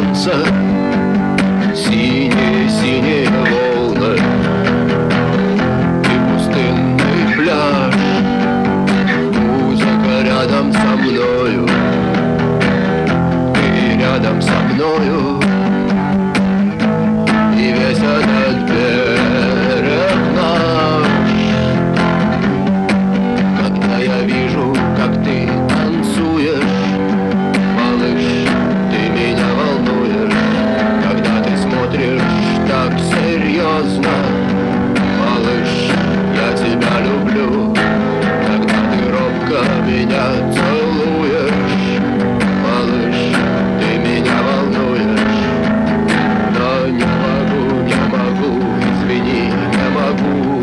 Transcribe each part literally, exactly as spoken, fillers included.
солнца, синие-синие волны и пустынный пляж. Музыка рядом со мною, ты рядом со мною, и весь этот берег наш. Когда я вижу, как ты танцуешь, малыш, ты меня волнуешь. Когда ты смотришь так серьезно, малыш, я тебя люблю. Когда ты робко меня целуешь, малыш, ты меня волнуешь. Но не могу, не могу, извини, не могу.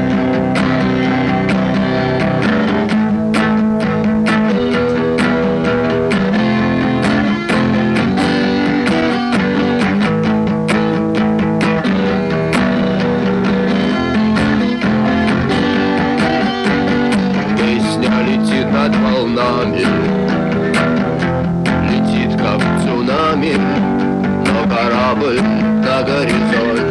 Летит над волнами, летит как цунами, но корабль на горизонте.